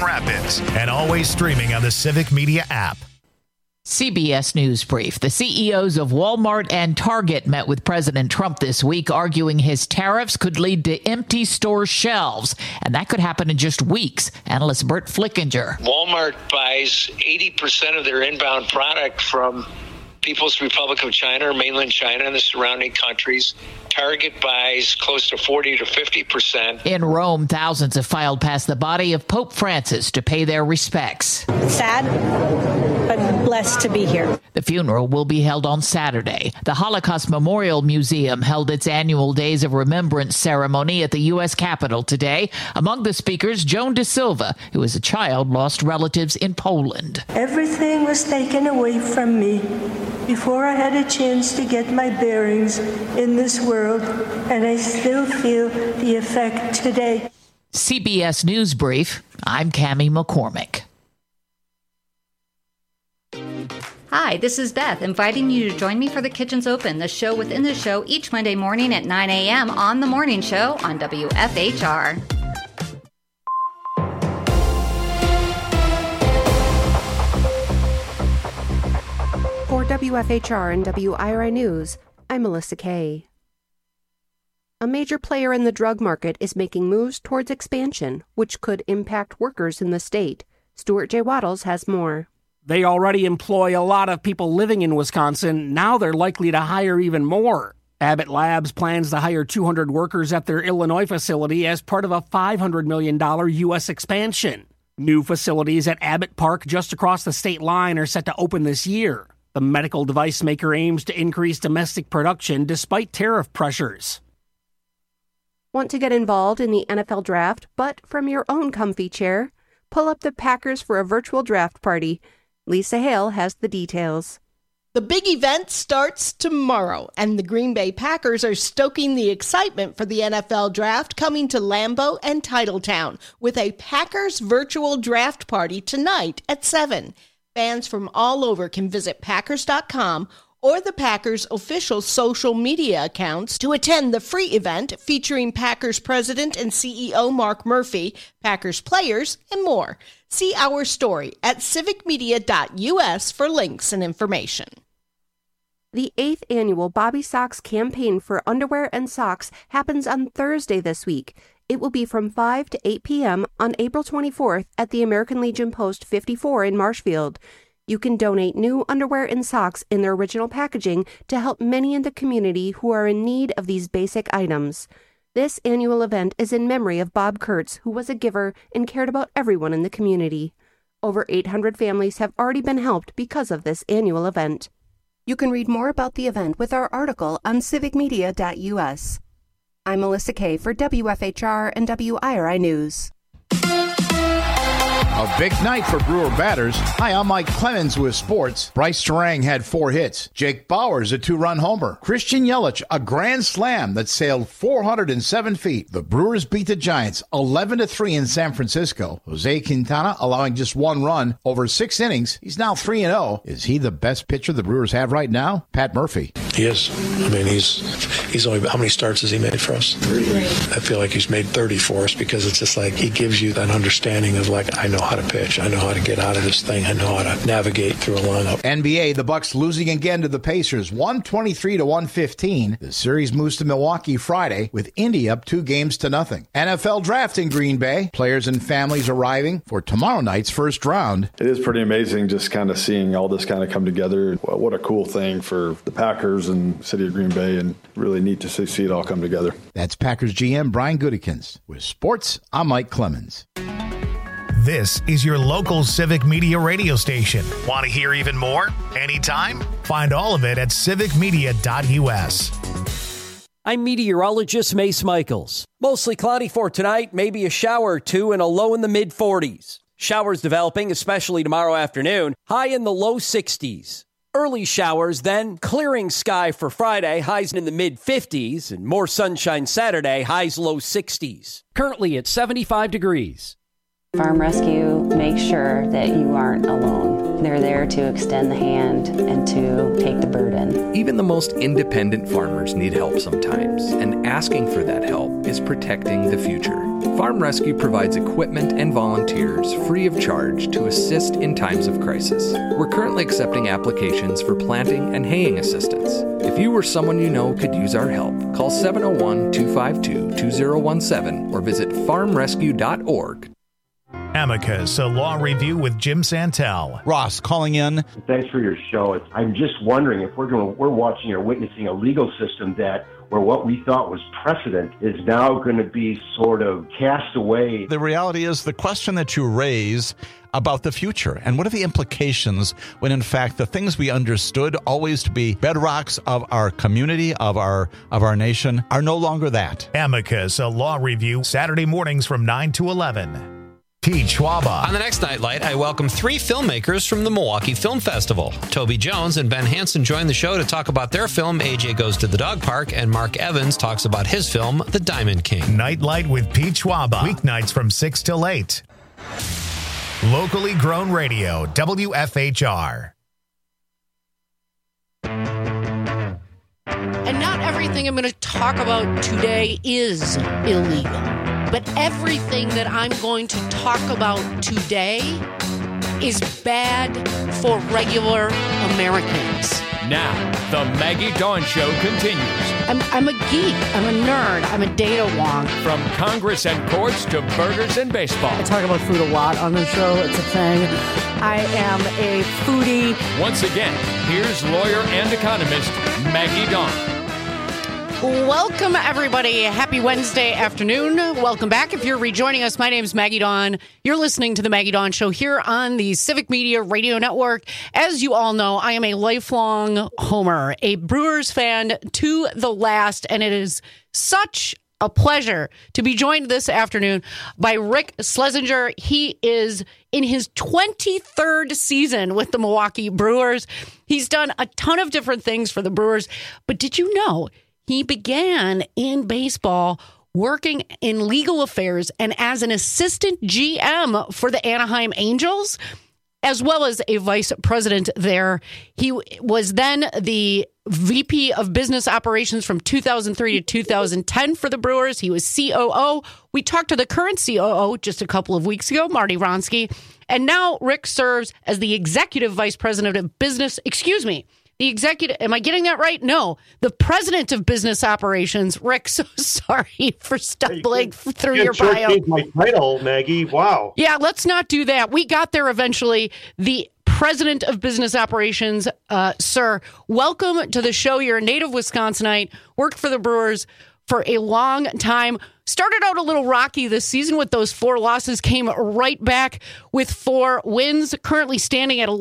Rapids, and always streaming on the Civic Media app. CBS News Brief. The CEOs of Walmart and Target met with President Trump this week, arguing his tariffs could lead to empty store shelves, and that could happen in just weeks. Analyst Bert Flickinger. Walmart buys 80% of their inbound product from People's Republic of China or mainland China and the surrounding countries. Target buys close to 40 to 50%. In Rome, thousands have filed past the body of Pope Francis to pay their respects. Sad, but blessed to be here. The funeral will be held on Saturday. The Holocaust Memorial Museum held its annual Days of Remembrance ceremony at the U.S. Capitol today. Among the speakers, Joan De Silva, who as a child lost relatives in Poland. Everything was taken away from me before I had a chance to get my bearings in this world, and I still feel the effect today. CBS News Brief, I'm Cammie McCormick. Hi, this is Beth, inviting you to join me for The Kitchen's Open, the show within the show each Monday morning at 9 a.m. on The Morning Show on WFHR. For WFHR and WIRI News, I'm Melissa Kay. A major player in the drug market is making moves towards expansion, which could impact workers in the state. Stuart J. Waddles has more. They already employ a lot of people living in Wisconsin. Now they're likely to hire even more. Abbott Labs plans to hire 200 workers at their Illinois facility as part of a $500 million U.S. expansion. New facilities at Abbott Park just across the state line are set to open this year. The medical device maker aims to increase domestic production despite tariff pressures. Want to get involved in the NFL draft, but from your own comfy chair? Pull up the Packers for a virtual draft party. Lisa Hale has the details. The big event starts tomorrow, and the Green Bay Packers are stoking the excitement for the NFL draft coming to Lambeau and Titletown with a Packers virtual draft party tonight at 7. Fans from all over can visit Packers.com or the Packers' official social media accounts to attend the free event featuring Packers President and CEO Mark Murphy, Packers players, and more. See our story at civicmedia.us for links and information. The 8th annual Bobby Sox campaign for underwear and socks happens on Thursday this week. It will be from 5 to 8 p.m. on April 24th at the American Legion Post 54 in Marshfield. You can donate new underwear and socks in their original packaging to help many in the community who are in need of these basic items. This annual event is in memory of Bob Kurtz, who was a giver and cared about everyone in the community. Over 800 families have already been helped because of this annual event. You can read more about the event with our article on civicmedia.us. I'm Melissa Kay for WFHR and WIRI News. A big night for Brewer batters. Hi, I'm Mike Clemens with sports. Bryce Terang had 4 hits. Jake Bauers, a 2-run homer. Christian Yelich, a grand slam that sailed 407 feet. The Brewers beat the Giants 11-3 in San Francisco. Jose Quintana allowing just 1 run over 6 innings. He's now 3-0. Is he the best pitcher the Brewers have right now? Pat Murphy. He is. I mean, he's only, how many starts has he made for us? 3. I feel like he's made 30 for us because it's just like he gives you that understanding of like, I know how to pitch. I know how to get out of this thing. I know how to navigate through a lineup. NBA, the Bucks losing again to the Pacers, 123-115. The series moves to Milwaukee Friday with Indy up 2-0. NFL draft in Green Bay. Players and families arriving for tomorrow night's first round. It is pretty amazing just kind of seeing all this kind of come together. What a cool thing for the Packers and the city of Green Bay, and really neat to see it all come together. That's Packers GM Brian Gutekunst. With sports, I'm Mike Clemens. This is your local Civic Media radio station. Want to hear even more? Anytime? Find all of it at civicmedia.us. I'm meteorologist Mace Michaels. Mostly cloudy for tonight, maybe a shower or two, and a low in the mid-40s. Showers developing, especially tomorrow afternoon, high in the low 60s. Early showers, then clearing sky for Friday, highs in the mid-50s, and more sunshine Saturday, highs low 60s. Currently at 75 degrees. Farm Rescue makes sure that you aren't alone. They're there to extend the hand and to take the burden. Even the most independent farmers need help sometimes, and asking for that help is protecting the future. Farm Rescue provides equipment and volunteers free of charge to assist in times of crisis. We're currently accepting applications for planting and haying assistance. If you or someone you know could use our help, call 701-252-2017 or visit farmrescue.org. Amicus, a law review with Jim Santel. Ross calling in. Thanks for your show. I'm just wondering if we're watching or witnessing a legal system where what we thought was precedent is now going to be sort of cast away. The reality is the question that you raise about the future and what are the implications when in fact the things we understood always to be bedrocks of our community, of our nation, are no longer that. Amicus, a law review, Saturday mornings from 9 to 11. Pete Schwaba. On the next Nightlight, I welcome 3 filmmakers from the Milwaukee Film Festival. Toby Jones and Ben Hansen join the show to talk about their film, AJ Goes to the Dog Park, and Mark Evans talks about his film, The Diamond King. Nightlight with Pete Schwaba. Weeknights from 6 till 8. Locally grown radio, WFHR. And not everything I'm going to talk about today is illegal. But everything that I'm going to talk about today is bad for regular Americans. Now, the Maggie Dawn Show continues. I'm a geek. I'm a nerd. I'm a data wonk. From Congress and courts to burgers and baseball. I talk about food a lot on the show. It's a thing. I am a foodie. Once again, here's lawyer and economist Maggie Dawn. Welcome, everybody. Happy Wednesday afternoon. Welcome back. If you're rejoining us, my name is Maggie Dawn. You're listening to The Maggie Dawn Show here on the Civic Media Radio Network. As you all know, I am a lifelong homer, a Brewers fan to the last, and it is such a pleasure to be joined this afternoon by Rick Schlesinger. He is in his 23rd season with the Milwaukee Brewers. He's done a ton of different things for the Brewers, but did you know he began in baseball working in legal affairs and as an assistant GM for the Anaheim Angels, as well as a vice president there. He was then the VP of Business Operations from 2003 to 2010 for the Brewers. He was COO. We talked to the current COO just a couple of weeks ago, Marty Wronski. And now Rick serves as the executive vice president of business, the executive, am I getting that right? No, the president of business operations. Rick, so sorry for stumbling through your bio. You my title, Maggie. Wow. Yeah, let's not do that. We got there eventually. The president of business operations, sir, welcome to the show. You're a native Wisconsinite, worked for the Brewers for a long time. Started out a little rocky this season with those 4 losses, came right back with 4 wins, currently standing at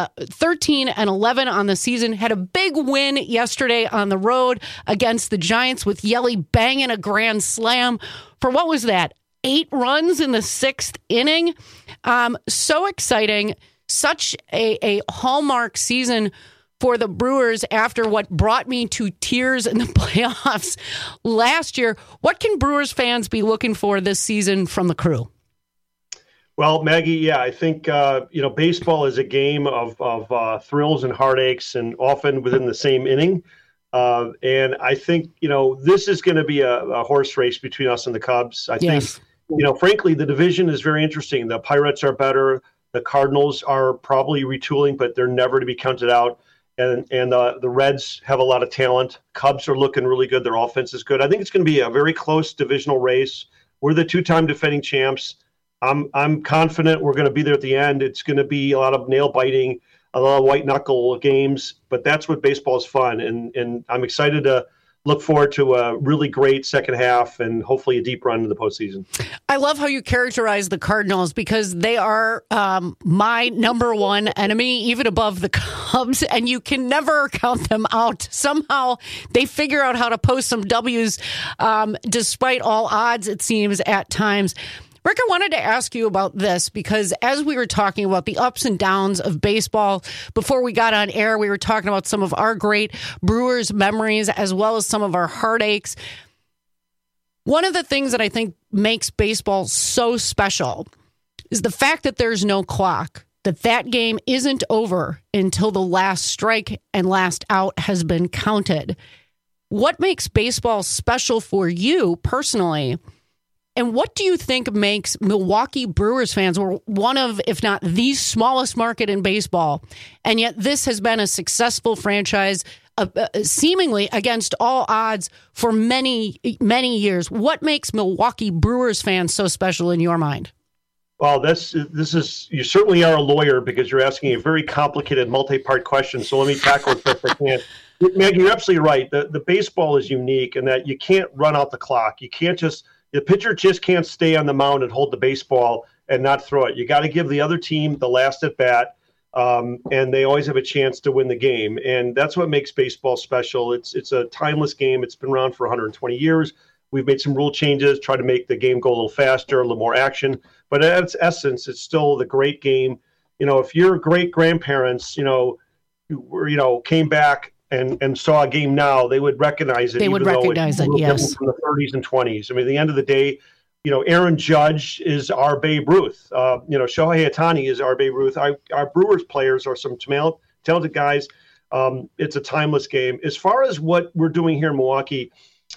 13-11 on the season. Had a big win yesterday on the road against the Giants with Yelly banging a grand slam for, what was that, 8 runs in the 6th inning. So exciting. Such a hallmark season for the Brewers after what brought me to tears in the playoffs last year. What can Brewers fans be looking for this season from the crew? Well, Maggie, I think, baseball is a game of thrills and heartaches and often within the same inning. And I think, this is going to be a horse race between us and the Cubs. I think, frankly, the division is very interesting. The Pirates are better. The Cardinals are probably retooling, but they're never to be counted out. And the Reds have a lot of talent. Cubs are looking really good. Their offense is good. I think it's going to be a very close divisional race. We're the 2-time defending champs. I'm confident we're going to be there at the end. It's going to be a lot of nail biting, a lot of white knuckle games, but that's what baseball is fun. And I'm excited to look forward to a really great second half and hopefully a deep run in the postseason. I love how you characterize the Cardinals because they are my number one enemy, even above the Cubs, and you can never count them out. Somehow they figure out how to post some W's despite all odds, it seems, at times. Rick, I wanted to ask you about this because as we were talking about the ups and downs of baseball, before we got on air, we were talking about some of our great Brewers memories as well as some of our heartaches. One of the things that I think makes baseball so special is the fact that there's no clock, that game isn't over until the last strike and last out has been counted. What makes baseball special for you personally? And what do you think makes Milwaukee Brewers fans, we're one of, if not the smallest market in baseball, and yet this has been a successful franchise seemingly against all odds for many, many years. What makes Milwaukee Brewers fans so special in your mind? Well, this is you certainly are a lawyer because you're asking a very complicated, multi-part question. So let me tackle it if I can. Maggie, you're absolutely right. The baseball is unique in that you can't run out the clock. You can't the pitcher just can't stay on the mound and hold the baseball and not throw it. You got to give the other team the last at bat, and they always have a chance to win the game. And that's what makes baseball special. It's a timeless game. It's been around for 120 years. We've made some rule changes, try to make the game go a little faster, a little more action. But at its essence, it's still the great game. If your great grandparents, came back and saw a game now, they would recognize it. They would recognize it, yes. From the 30s and 20s. I mean, at the end of the day, Aaron Judge is our Babe Ruth. Shohei Ohtani is our Babe Ruth. Our Brewers players are some talented guys. It's a timeless game. As far as what we're doing here in Milwaukee,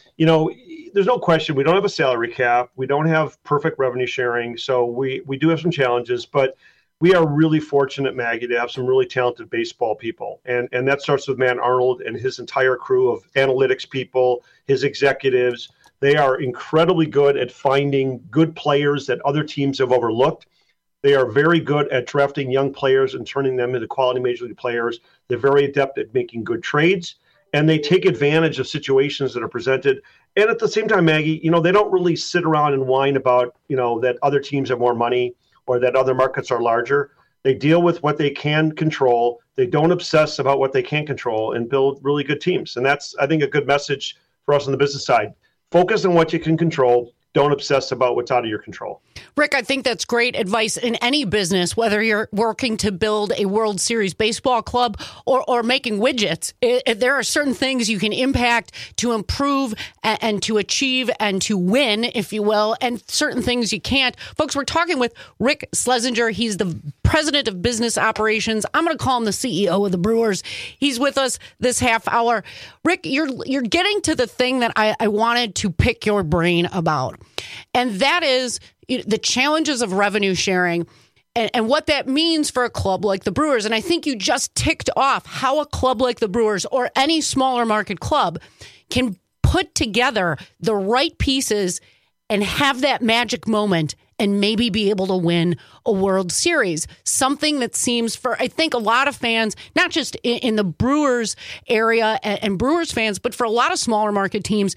there's no question we don't have a salary cap. We don't have perfect revenue sharing. So we do have some challenges, but we are really fortunate, Maggie, to have some really talented baseball people. And that starts with Matt Arnold and his entire crew of analytics people, his executives. They are incredibly good at finding good players that other teams have overlooked. They are very good at drafting young players and turning them into quality major league players. They're very adept at making good trades. And they take advantage of situations that are presented. And at the same time, Maggie, they don't really sit around and whine about, that other teams have more money or that other markets are larger. They deal with what they can control. They don't obsess about what they can't control and build really good teams. And that's, I think, a good message for us on the business side. Focus on what you can control. Don't obsess about what's out of your control. Rick, I think that's great advice in any business, whether you're working to build a World Series baseball club or making widgets. There are certain things you can impact to improve and to achieve and to win, if you will, and certain things you can't. Folks, we're talking with Rick Schlesinger. He's the president of business operations. I'm going to call him the CEO of the Brewers. He's with us this half hour. Rick, you're getting to the thing that I wanted to pick your brain about. And that is the challenges of revenue sharing and what that means for a club like the Brewers. And I think you just ticked off how a club like the Brewers or any smaller market club can put together the right pieces and have that magic moment and maybe be able to win a World Series. Something that seems for, I think, a lot of fans, not just in the Brewers area and Brewers fans, but for a lot of smaller market teams,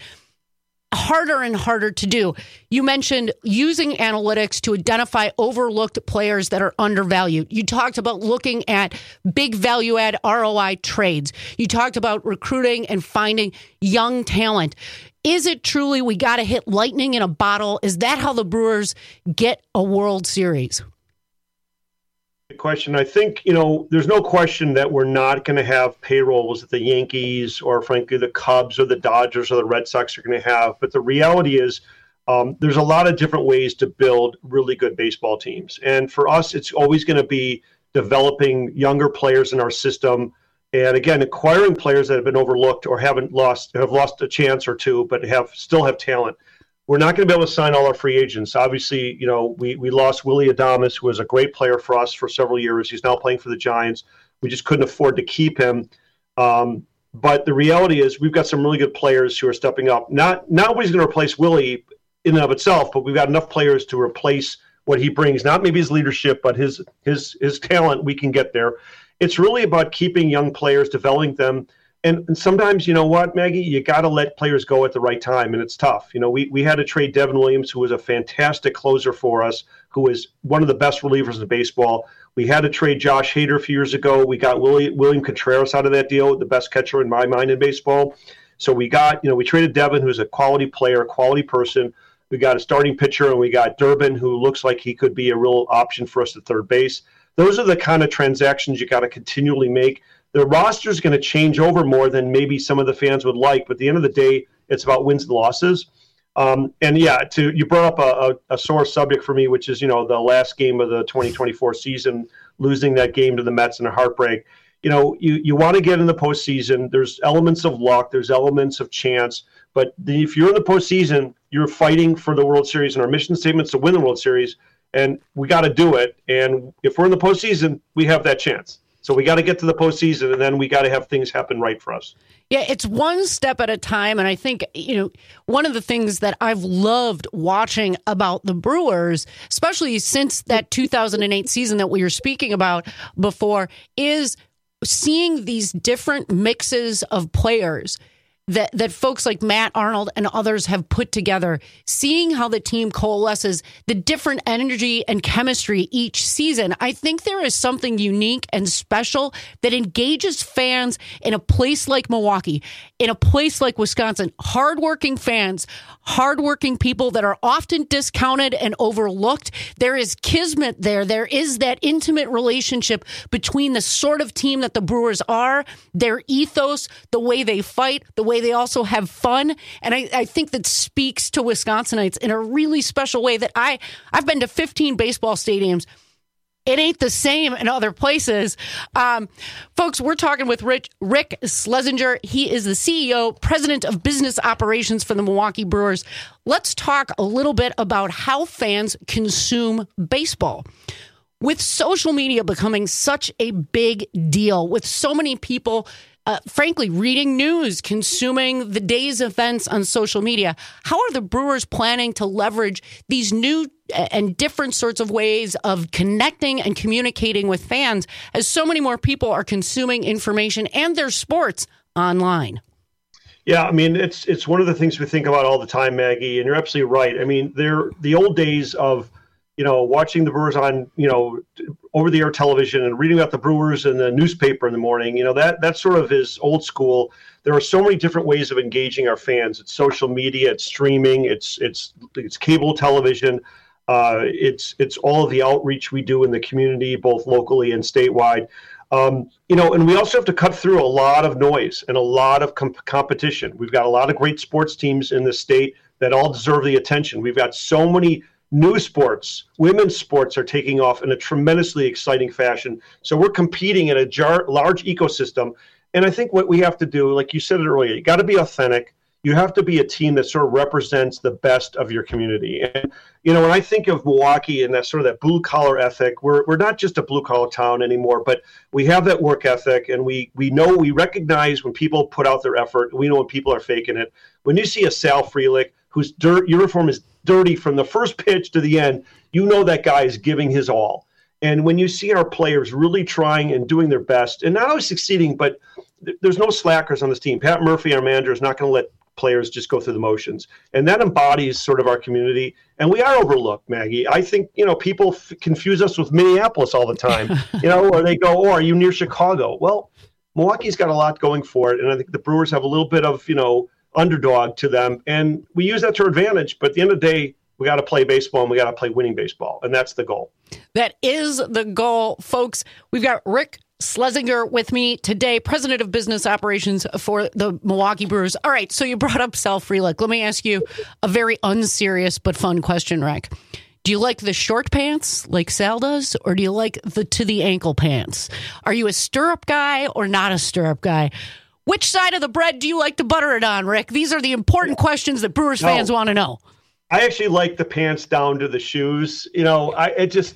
harder and harder to do. You mentioned using analytics to identify overlooked players that are undervalued. You talked about looking at big value add ROI trades. You talked about recruiting and finding young talent. Is it truly we got to hit lightning in a bottle? Is that how the Brewers get a World Series? Good question. I think, there's no question that we're not going to have payrolls that the Yankees or, frankly, the Cubs or the Dodgers or the Red Sox are going to have. But the reality is there's a lot of different ways to build really good baseball teams. And for us, it's always going to be developing younger players in our system. And again, acquiring players that have been overlooked or have lost a chance or two, but still have talent. We're not going to be able to sign all our free agents. Obviously, we lost Willy Adames, who was a great player for us for several years. He's now playing for the Giants. We just couldn't afford to keep him. But the reality is we've got some really good players who are stepping up. Not nobody's going to replace Willy in and of itself, but we've got enough players to replace what he brings. Not maybe his leadership, but his talent. We can get there. It's really about keeping young players, developing them. And sometimes, you know what, Maggie, you got to let players go at the right time, and it's tough. We had to trade Devin Williams, who was a fantastic closer for us, who is one of the best relievers in baseball. We had to trade Josh Hader a few years ago. We got William Contreras out of that deal, the best catcher in my mind in baseball. So we traded Devin, who's a quality player, a quality person. We got a starting pitcher, and we got Durbin, who looks like he could be a real option for us at third base. Those are the kind of transactions you got to continually make. The roster is going to change over more than maybe some of the fans would like, but at the end of the day, it's about wins and losses. And yeah, you brought up a sore subject for me, which is, the last game of the 2024 season, losing that game to the Mets in a heartbreak. You want to get in the postseason. There's elements of luck. There's elements of chance. But if you're in the postseason, you're fighting for the World Series, and our mission statement's to win the World Series, and we got to do it. And if we're in the postseason, we have that chance. So we got to get to the postseason, and then we got to have things happen right for us. Yeah, it's one step at a time. And I think, one of the things that I've loved watching about the Brewers, especially since that 2008 season that we were speaking about before, is seeing these different mixes of players that folks like Matt Arnold and others have put together, seeing how the team coalesces, the different energy and chemistry each season. I think there is something unique and special that engages fans in a place like Milwaukee, in a place like Wisconsin. Hardworking fans, hardworking people that are often discounted and overlooked. There is kismet there. There is that intimate relationship between the sort of team that the Brewers are, their ethos, the way they fight, the way they also have fun. And I think that speaks to Wisconsinites in a really special way that I've been to 15 baseball stadiums. It ain't the same in other places. Folks, we're talking with Rick Schlesinger. He is the CEO, President of Business Operations for the Milwaukee Brewers. Let's talk a little bit about how fans consume baseball. With social media becoming such a big deal, with so many people frankly, reading news, consuming the day's events on social media. How are the Brewers planning to leverage these new and different sorts of ways of connecting and communicating with fans as so many more people are consuming information and their sports online? Yeah, I mean, it's one of the things we think about all the time, Maggie, and you're absolutely right. I mean, the old days of watching the Brewers on, over-the-air television and reading about the Brewers in the newspaper in the morning, that sort of is old school. There are so many different ways of engaging our fans. It's social media, it's streaming, it's cable television, it's all of the outreach we do in the community, both locally and statewide. And we also have to cut through a lot of noise and a lot of competition. We've got a lot of great sports teams in the state that all deserve the attention. We've got so many new sports. Women's sports are taking off in a tremendously exciting fashion. So we're competing in a large ecosystem. And I think what we have to do, like you said it earlier, you got to be authentic. You have to be a team that sort of represents the best of your community. And, when I think of Milwaukee and that sort of that blue collar ethic, we're not just a blue collar town anymore, but we have that work ethic, and we recognize when people put out their effort. We know when people are faking it. When you see a Sal Frelick, whose uniform is dirty from the first pitch to the end, that guy is giving his all. And when you see our players really trying and doing their best, and not always succeeding, but there's no slackers on this team. Pat Murphy, our manager, is not going to let players just go through the motions. And that embodies sort of our community. And we are overlooked, Maggie. I think, people confuse us with Minneapolis all the time, or they go, are you near Chicago? Well, Milwaukee's got a lot going for it. And I think the Brewers have a little bit of, underdog to them, and we use that to our advantage. But at the end of the day, we got to play baseball, and we got to play winning baseball, and that's the goal. That is the goal, folks. We've got Rick Schlesinger with me today, President of Business Operations for the Milwaukee Brewers. All right, so you brought up Sal Frelick. Let me ask you a very unserious but fun question, Rick. Do you like the short pants like Sal does, or do you like the to the ankle pants? Are you a stirrup guy or not a stirrup guy? Which side of the bread do you like to butter it on, Rick? These are the important questions that Brewers fans want to know. I actually like the pants down to the shoes. The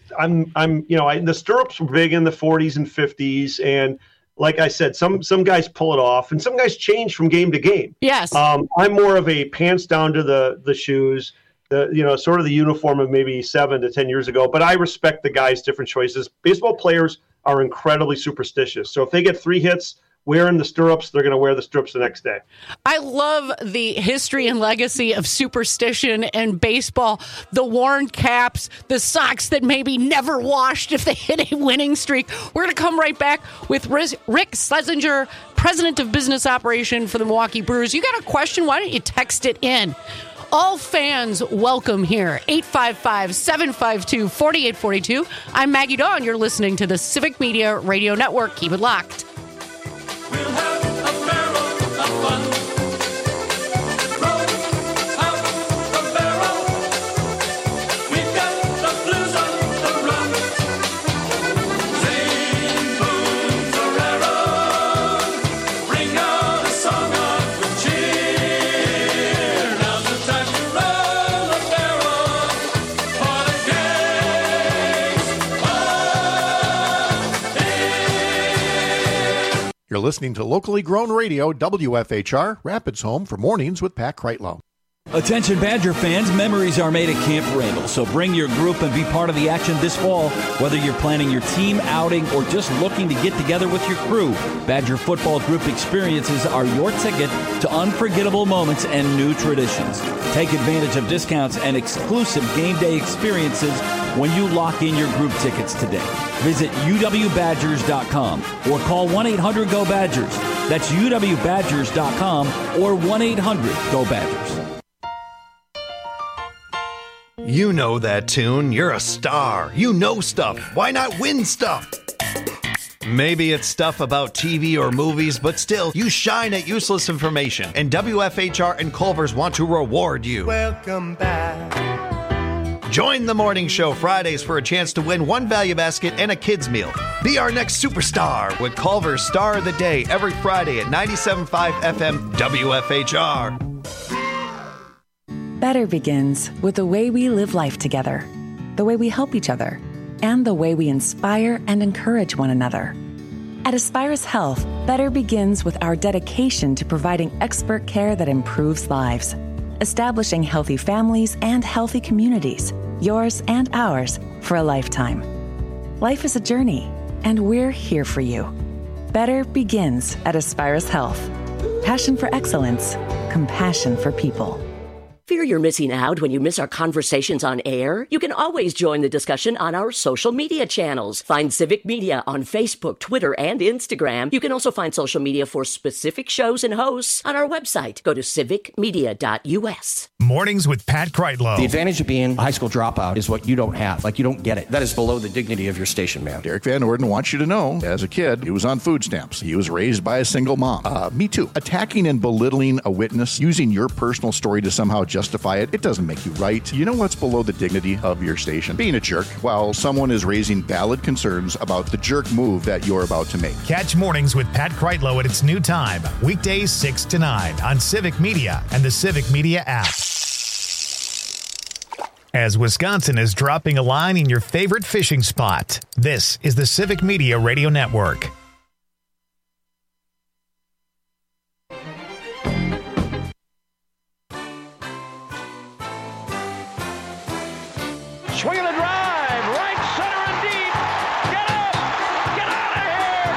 stirrups were big in the 40s and 50s. And like I said, some guys pull it off and some guys change from game to game. Yes. I'm more of a pants down to the shoes, sort of the uniform of maybe 7 to 10 years ago. But I respect the guys' different choices. Baseball players are incredibly superstitious. So if they get 3 hits wearing the stirrups, they're going to wear the stirrups the next day. I love the history and legacy of superstition and baseball, the worn caps, the socks that maybe never washed if they hit a winning streak. We're going to come right back with Rick Schlesinger, President of Business Operation for the Milwaukee Brewers. You got a question? Why don't you text it in? All fans welcome here. 855-752-4842. I'm Maggie Dawn. You're listening to the Civic Media Radio Network. Keep it locked. You're listening to locally grown radio, WFHR, Rapids Home for Mornings with Pat Kreitlow. Attention Badger fans, memories are made at Camp Randall, so bring your group and be part of the action this fall. Whether you're planning your team outing or just looking to get together with your crew, Badger football group experiences are your ticket to unforgettable moments and new traditions. Take advantage of discounts and exclusive game day experiences when you lock in your group tickets today. Visit uwbadgers.com or call 1-800-GO-BADGERS. That's uwbadgers.com or 1-800-GO-BADGERS. You know that tune. You're a star. You know stuff. Why not win stuff? Maybe it's stuff about TV or movies, but still, you shine at useless information. And WFHR and Culver's want to reward you. Welcome back. Join the morning show Fridays for a chance to win one value basket and a kid's meal. Be our next superstar with Culver's Star of the Day every Friday at 97.5 FM WFHR. Better begins with the way we live life together, the way we help each other, and the way we inspire and encourage one another. At Aspirus Health, better begins with our dedication to providing expert care that improves lives, establishing healthy families and healthy communities, yours and ours, for a lifetime. Life is a journey, and we're here for you. Better begins at Aspirus Health. Passion for excellence, compassion for people. Fear you're missing out when you miss our conversations on air? You can always join the discussion on our social media channels. Find Civic Media on Facebook, Twitter, and Instagram. You can also find social media for specific shows and hosts on our website. Go to civicmedia.us. Mornings with Pat Kreitlow. The advantage of being a high school dropout is what you don't have. Like, you don't get it. That is below the dignity of your station, man. Derek Van Orden wants you to know, as a kid, he was on food stamps. He was raised by a single mom. Me too. Attacking and belittling a witness, using your personal story to somehow justify it, it doesn't make you right. You know what's below the dignity of your station? Being a jerk while someone is raising valid concerns about the jerk move that you're about to make. Catch Mornings with Pat Kreitlow at its new time, weekdays 6 to 9 on Civic Media and the Civic Media app. As Wisconsin is dropping a line in your favorite fishing spot, this is the Civic Media Radio Network. Swing and a drive, right center and deep. Get up, get out of here,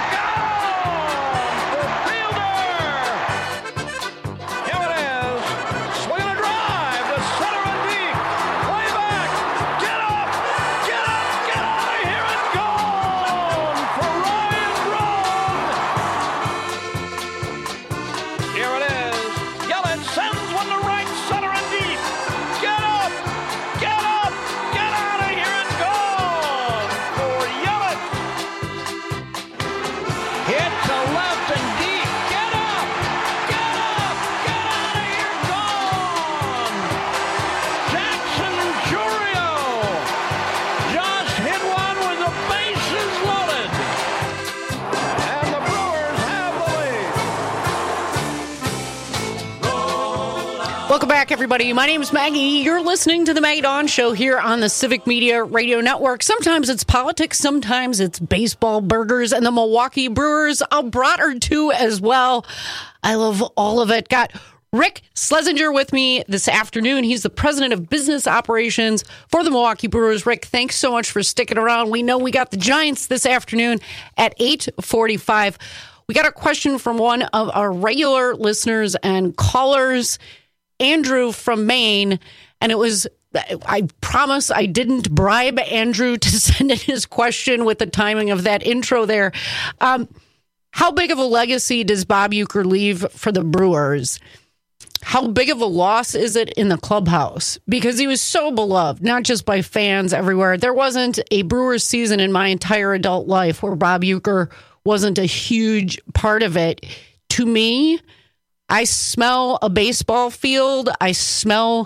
gone for Fielder. Here it is, swing and a drive to center and deep. Way back, get up, get out of here and gone for Ryan Braun. Here it is, Yelich sends one to right center and deep. Get up, get up. Welcome back, everybody. My name is Maggie. You're listening to the Maggie Dawn Show here on the Civic Media Radio Network. Sometimes it's politics, sometimes it's baseball, burgers, and the Milwaukee Brewers. A brat or two as well. I love all of it. Got Rick Schlesinger with me this afternoon. He's the president of business operations for the Milwaukee Brewers. Rick, thanks so much for sticking around. We know we got the Giants this afternoon at 8:45. We got a question from one of our regular listeners and callers, Andrew from Maine, and it was, I promise I didn't bribe Andrew to send in his question with the timing of that intro there. How big of a legacy does Bob Uecker leave for the Brewers? How big of a loss is it in the clubhouse? Because he was so beloved, not just by fans everywhere. There wasn't a Brewers season in my entire adult life where Bob Uecker wasn't a huge part of it. To me, I smell a baseball field. I smell,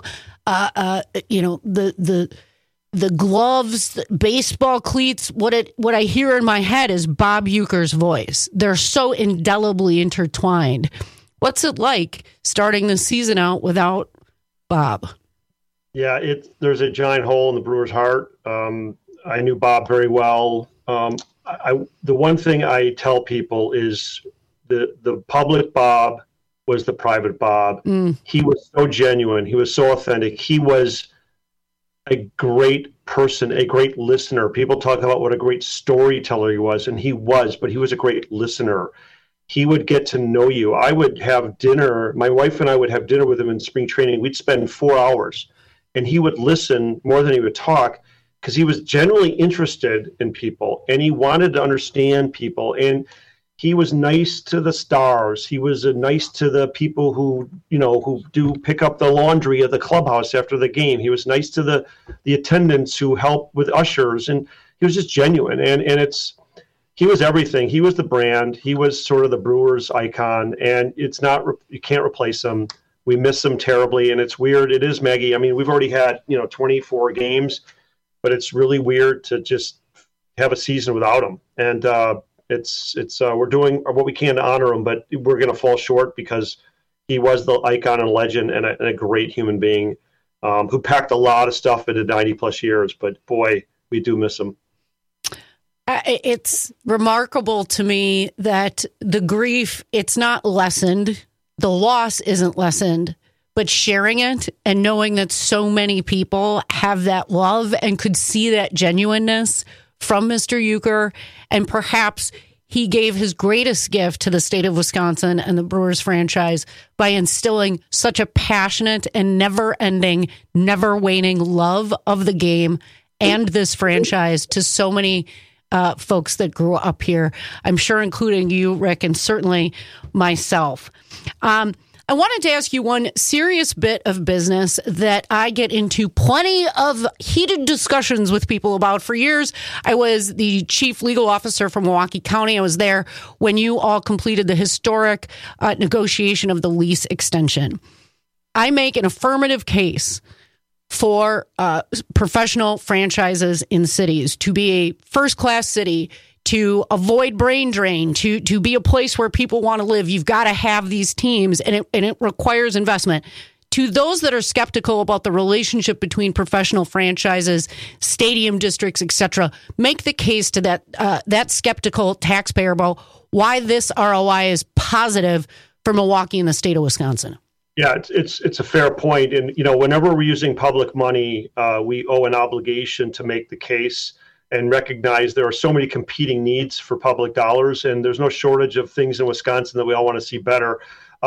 the gloves, the baseball cleats. What I hear in my head is Bob Uecker's voice. They're so indelibly intertwined. What's it like starting the season out without Bob? Yeah, there's a giant hole in the Brewers' heart. I knew Bob very well. The one thing I tell people is the public Bob was the private Bob. He was so genuine. He was so authentic. He was a great person, a great listener. People talk about what a great storyteller he was, and he was, but he was a great listener. He would get to know you. I would have dinner. My wife and I would have dinner with him in spring training. We'd spend 4 hours, and he would listen more than he would talk because he was genuinely interested in people, and he wanted to understand people. And he was nice to the stars. He was nice to the people who do pick up the laundry at the clubhouse after the game. He was nice to the attendants who help with ushers, and he was just genuine. And he was everything. He was the brand. He was sort of the Brewers icon, and you can't replace him. We miss him terribly, and it's weird. It is, Maggie. I mean, we've already had 24 games, but it's really weird to just have a season without him. And we're doing what we can to honor him, but we're going to fall short because he was the icon and legend and a great human being who packed a lot of stuff into 90 plus years. But boy, we do miss him. It's remarkable to me that the grief, it's not lessened. The loss isn't lessened, but sharing it and knowing that so many people have that love and could see that genuineness from Mr. Uecker, and perhaps he gave his greatest gift to the state of Wisconsin and the Brewers franchise by instilling such a passionate and never-ending, never-waning love of the game and this franchise to so many folks that grew up here. I'm sure including you, Rick, and certainly myself. I wanted to ask you one serious bit of business that I get into plenty of heated discussions with people about for years. I was the chief legal officer for Milwaukee County. I was there when you all completed the historic negotiation of the lease extension. I make an affirmative case for professional franchises in cities to be a first-class city, to avoid brain drain, to be a place where people want to live. You've got to have these teams, and it requires investment. To those that are skeptical about the relationship between professional franchises, stadium districts, etc., make the case to that skeptical taxpayer about why this ROI is positive for Milwaukee and the state of Wisconsin. Yeah, it's a fair point. And, whenever we're using public money, we owe an obligation to make the case and recognize there are so many competing needs for public dollars, and there's no shortage of things in Wisconsin that we all want to see better.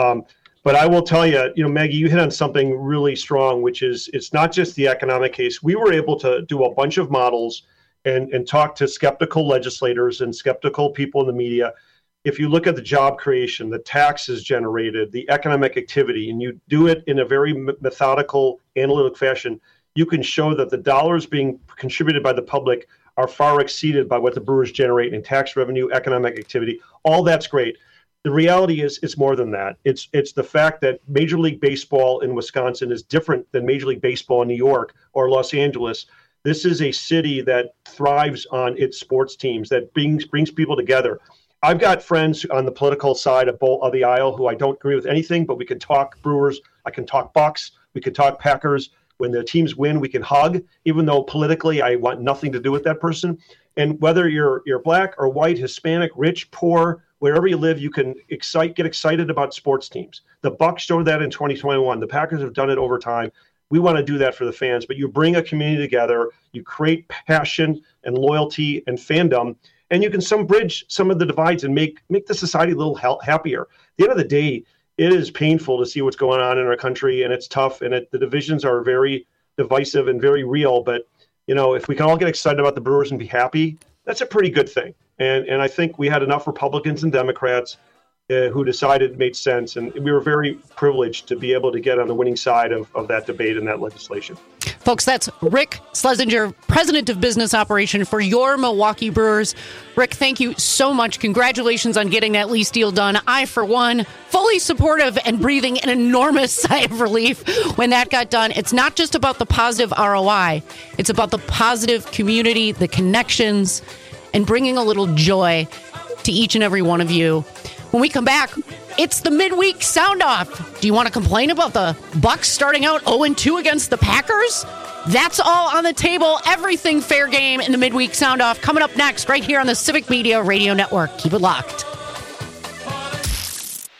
But I will tell you, Maggie, you hit on something really strong, which is it's not just the economic case. We were able to do a bunch of models and talk to skeptical legislators and skeptical people in the media. If you look at the job creation, the taxes generated, the economic activity, and you do it in a very methodical, analytic fashion, you can show that the dollars being contributed by the public are far exceeded by what the Brewers generate in tax revenue, economic activity. All that's great. The reality is it's more than that. It's the fact that Major League Baseball in Wisconsin is different than Major League Baseball in New York or Los Angeles. This is a city that thrives on its sports teams, that brings people together. I've got friends on the political side of the aisle who I don't agree with anything, but we can talk Brewers. I can talk Bucks. We can talk Packers. When the teams win, we can hug, even though politically I want nothing to do with that person. And whether you're black or white, Hispanic, rich, poor, wherever you live, you can get excited about sports teams. The Bucks showed that in 2021. The Packers have done it over time. We want to do that for the fans, but you bring a community together, you create passion and loyalty and fandom, and you can bridge some of the divides and make the society a little happier. At the end of the day, it is painful to see what's going on in our country, and it's tough, and the divisions are very divisive and very real. But, if we can all get excited about the Brewers and be happy, that's a pretty good thing. And I think we had enough Republicans and Democrats who decided it made sense, and we were very privileged to be able to get on the winning side of that debate and that legislation. Folks, that's Rick Schlesinger, President of Business Operation for your Milwaukee Brewers. Rick, thank you so much. Congratulations on getting that lease deal done. I, for one, fully supportive and breathing an enormous sigh of relief when that got done. It's not just about the positive ROI. It's about the positive community, the connections, and bringing a little joy to each and every one of you. When we come back, it's the midweek sound off. Do you want to complain about the Bucks starting out 0-2 against the Packers? That's all on the table. Everything fair game in the midweek sound off. Coming up next, right here on the Civic Media Radio Network. Keep it locked.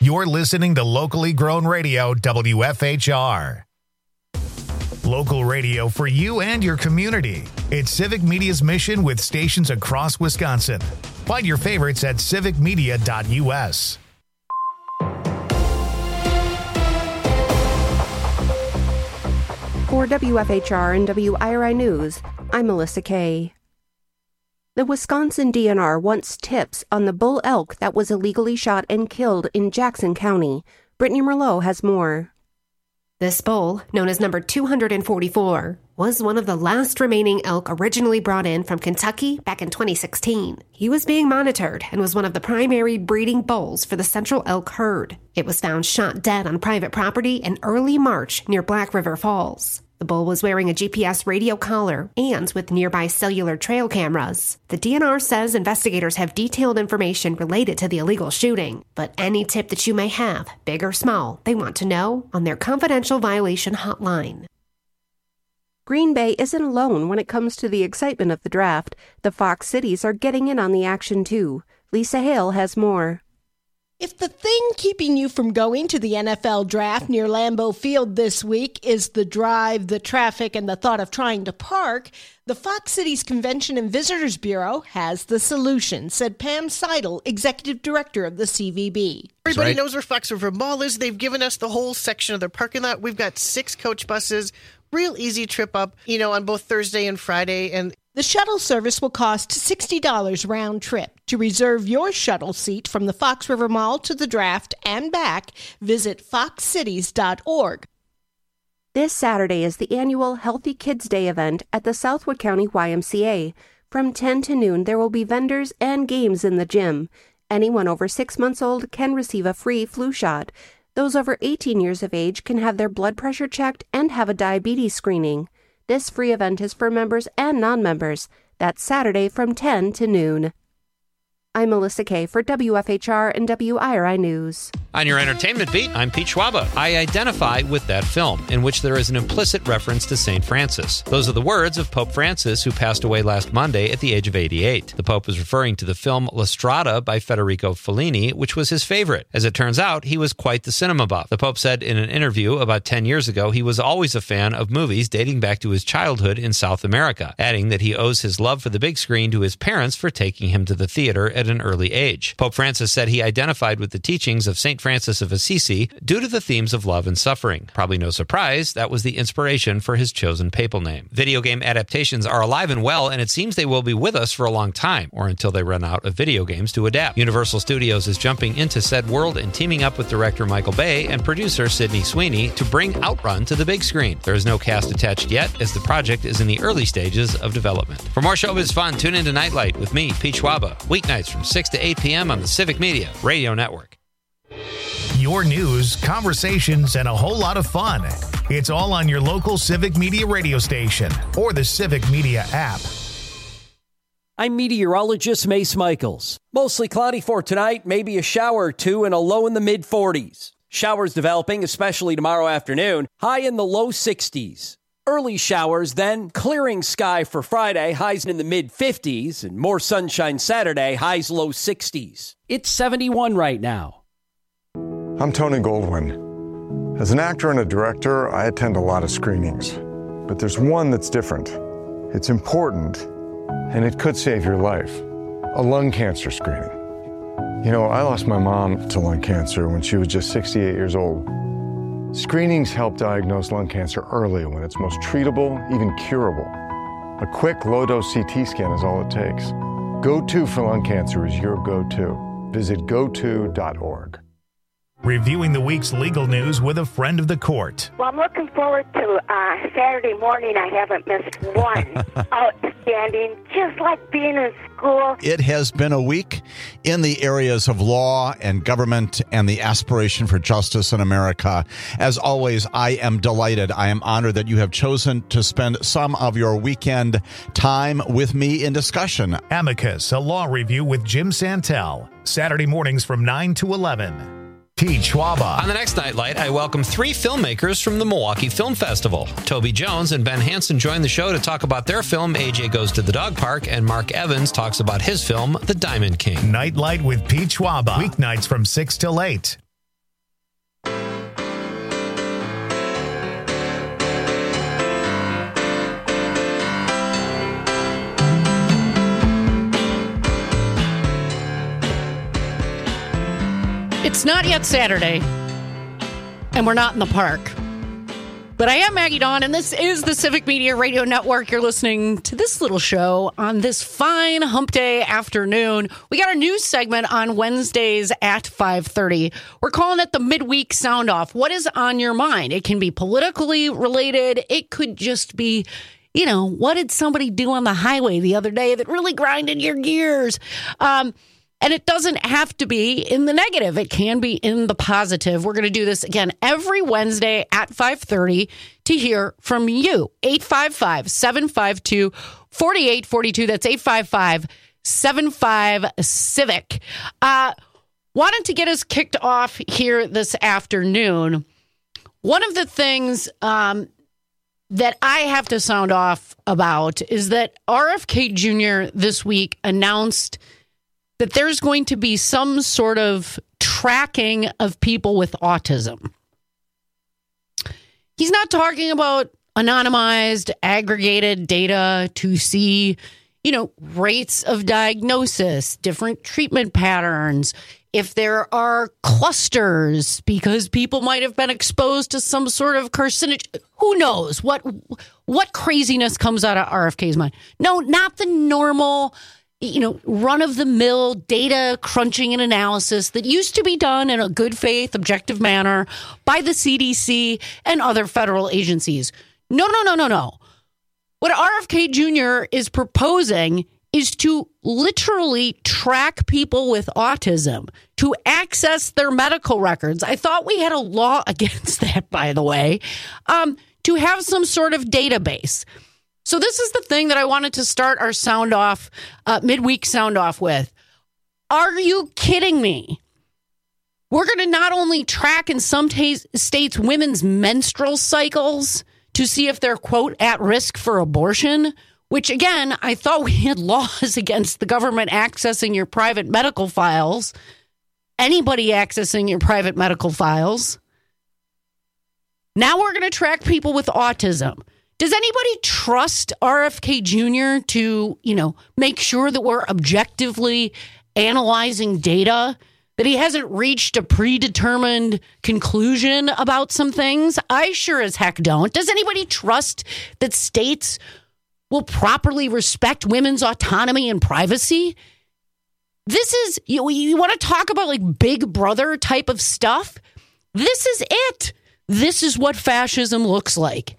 You're listening to locally grown radio, WFHR. Local radio for you and your community. It's Civic Media's mission with stations across Wisconsin. Find your favorites at civicmedia.us. For WFHR and WIRI News, I'm Melissa Kay. The Wisconsin DNR wants tips on the bull elk that was illegally shot and killed in Jackson County. Brittany Merlot has more. This bull, known as number 244, was one of the last remaining elk originally brought in from Kentucky back in 2016. He was being monitored and was one of the primary breeding bulls for the Central Elk herd. It was found shot dead on private property in early March near Black River Falls. The bull was wearing a GPS radio collar and with nearby cellular trail cameras. The DNR says investigators have detailed information related to the illegal shooting, but any tip that you may have, big or small, they want to know on their confidential violation hotline. Green Bay isn't alone when it comes to the excitement of the draft. The Fox Cities are getting in on the action too. Lisa Hale has more. If the thing keeping you from going to the NFL draft near Lambeau Field this week is the drive, the traffic, and the thought of trying to park, the Fox Cities Convention and Visitors Bureau has the solution, said Pam Seidel, Executive Director of the CVB. Everybody knows where Fox River Mall is. They've given us the whole section of their parking lot. We've got 6 coach buses. Real easy trip up, on both Thursday and Friday. And the shuttle service will cost $60 round trip. To reserve your shuttle seat from the Fox River Mall to the draft and back, visit foxcities.org. This Saturday is the annual Healthy Kids Day event at the Southwood County YMCA. From 10 to noon, there will be vendors and games in the gym. Anyone over 6 months old can receive a free flu shot. Those over 18 years of age can have their blood pressure checked and have a diabetes screening. This free event is for members and non-members. That's Saturday from 10 to noon. I'm Melissa Kay for WFHR and WIRI News. On your entertainment beat, I'm Pete Schwaba. I identify with that film, in which there is an implicit reference to St. Francis. Those are the words of Pope Francis, who passed away last Monday at the age of 88. The Pope was referring to the film La Strada by Federico Fellini, which was his favorite. As it turns out, he was quite the cinema buff. The Pope said in an interview about 10 years ago he was always a fan of movies dating back to his childhood in South America, adding that he owes his love for the big screen to his parents for taking him to the theater at an early age. Pope Francis said he identified with the teachings of St. Francis of Assisi due to the themes of love and suffering. Probably no surprise, that was the inspiration for his chosen papal name. Video game adaptations are alive and well, and it seems they will be with us for a long time, or until they run out of video games to adapt. Universal Studios is jumping into said world and teaming up with director Michael Bay and producer Sydney Sweeney to bring Outrun to the big screen. There is no cast attached yet, as the project is in the early stages of development. For more showbiz fun, tune into Nightlight with me, Pete Schwaba, weeknights from 6 to 8 p.m. on the Civic Media Radio Network. Your news, conversations, and a whole lot of fun. It's all on your local Civic Media radio station or the Civic Media app. I'm meteorologist Mace Michaels. Mostly cloudy for tonight, maybe a shower or two, and a low in the mid-40s. Showers developing, especially tomorrow afternoon, high in the low 60s. Early showers, then clearing sky for Friday, highs in the mid-50s, and more sunshine Saturday, highs low 60s. It's 71 right now. I'm Tony Goldwyn. As an actor and a director, I attend a lot of screenings. But there's one that's different. It's important, and it could save your life. A lung cancer screening. I lost my mom to lung cancer when she was just 68 years old. Screenings help diagnose lung cancer early when it's most treatable, even curable. A quick, low-dose CT scan is all it takes. Go-To for lung cancer is your go-to. Visit goto.org. Reviewing the week's legal news with a friend of the court. Well, I'm looking forward to Saturday morning. I haven't missed one. Outstanding, just like being in school. It has been a week in the areas of law and government and the aspiration for justice in America. As always, I am delighted. I am honored that you have chosen to spend some of your weekend time with me in discussion. Amicus, a law review with Jim Santel. Saturday mornings from 9 to 11. Pete Schwaba. On the next Nightlight, I welcome 3 filmmakers from the Milwaukee Film Festival. Toby Jones and Ben Hansen join the show to talk about their film, AJ Goes to the Dog Park, and Mark Evans talks about his film, The Diamond King. Nightlight with Pete Schwaba. Weeknights from 6 till 8. It's not yet Saturday, and we're not in the park. But I am Maggie Dawn, and this is the Civic Media Radio Network. You're listening to this little show on this fine hump day afternoon. We got a news segment on Wednesdays at 5:30. We're calling it the Midweek Sound Off. What is on your mind? It can be politically related. It could just be, you know, what did somebody do on the highway the other day that really grinded your gears? And it doesn't have to be in the negative. It can be in the positive. We're going to do this again every Wednesday at 5:30 to hear from you. 855-752-4842. That's 855-75-CIVIC. Wanted to get us kicked off here this afternoon. One of the things that I have to sound off about is that RFK Jr. this week announced that there's going to be some sort of tracking of people with autism. He's not talking about anonymized, aggregated data to see, you know, rates of diagnosis, different treatment patterns, if there are clusters because people might have been exposed to some sort of carcinogen. Who knows what craziness comes out of RFK's mind? No, not the normal, you know, run-of-the-mill data crunching and analysis that used to be done in a good faith, objective manner by the CDC and other federal agencies. No. What RFK Jr. is proposing is to literally track people with autism, to access their medical records. I thought we had a law against that, by the way, to have some sort of database. So this is the thing that I wanted to start our sound off, midweek sound off with. Are you kidding me? We're going to not only track in some states women's menstrual cycles to see if they're, quote, at risk for abortion, which, again, I thought we had laws against the government accessing your private medical files, anybody accessing your private medical files. Now we're going to track people with autism. Does anybody trust RFK Jr. to, you know, make sure that we're objectively analyzing data, that he hasn't reached a predetermined conclusion about some things? I sure as heck don't. Does anybody trust that states will properly respect women's autonomy and privacy? This is, you want to talk about like Big Brother type of stuff? This is it. This is what fascism looks like.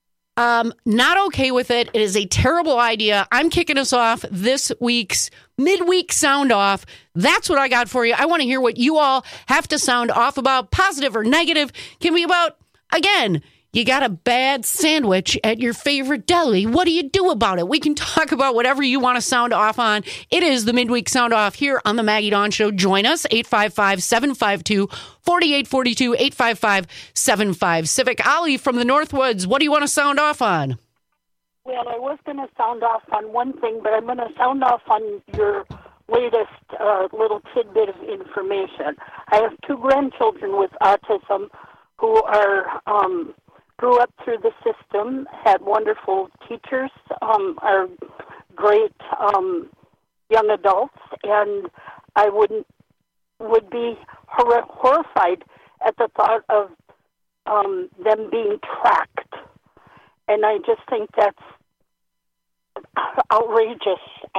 Not okay with it. It is a terrible idea. I'm kicking us off this week's midweek sound off. That's what I got for you. I want to hear what you all have to sound off about, positive or negative. Can be about, again, you got a bad sandwich at your favorite deli. What do you do about it? We can talk about whatever you want to sound off on. It is the midweek sound off here on the Maggie Dawn Show. Join us, 855-752-4842, 855-75-CIVIC. Ali from the Northwoods, what do you want to sound off on? Well, I was going to sound off on one thing, but I'm going to sound off on your latest little tidbit of information. I have two grandchildren with autism who are grew up through the system, had wonderful teachers, are great young adults, and I would be horrified at the thought of them being tracked. And I just think that's outrageous.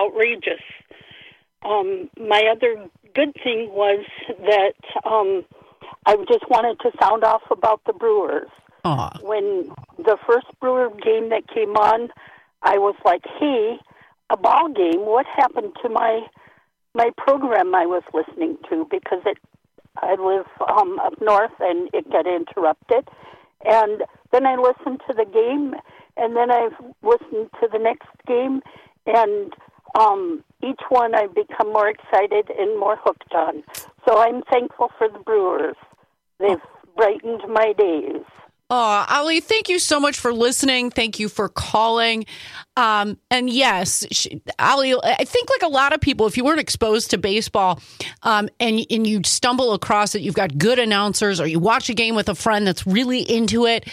My other good thing was that I just wanted to sound off about the Brewers. Aww. When the first Brewer game that came on, I was like, hey, a ball game, what happened to my program I was listening to? Because I live up north and it got interrupted. And then I listened to the game, and then I've listened to the next game, and each one I've become more excited and more hooked on. So I'm thankful for the Brewers. They've brightened my days. Ali, thank you so much for listening. Thank you for calling. And yes, Ali, I think like a lot of people, if you weren't exposed to baseball and you stumble across it, you've got good announcers, or you watch a game with a friend that's really into it.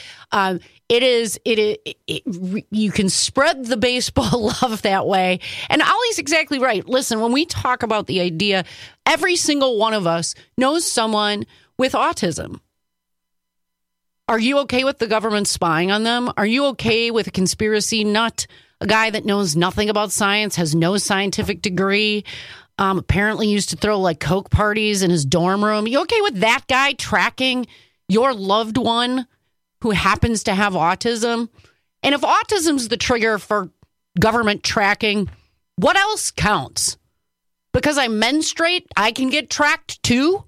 You can spread the baseball love that way. And Ollie's exactly right. Listen, when we talk about the idea, every single one of us knows someone with autism. Are you okay with the government spying on them? Are you okay with a conspiracy nut, a guy that knows nothing about science, has no scientific degree, apparently used to throw like Coke parties in his dorm room? You okay with that guy tracking your loved one who happens to have autism? And if autism's the trigger for government tracking, what else counts? Because I menstruate, I can get tracked too?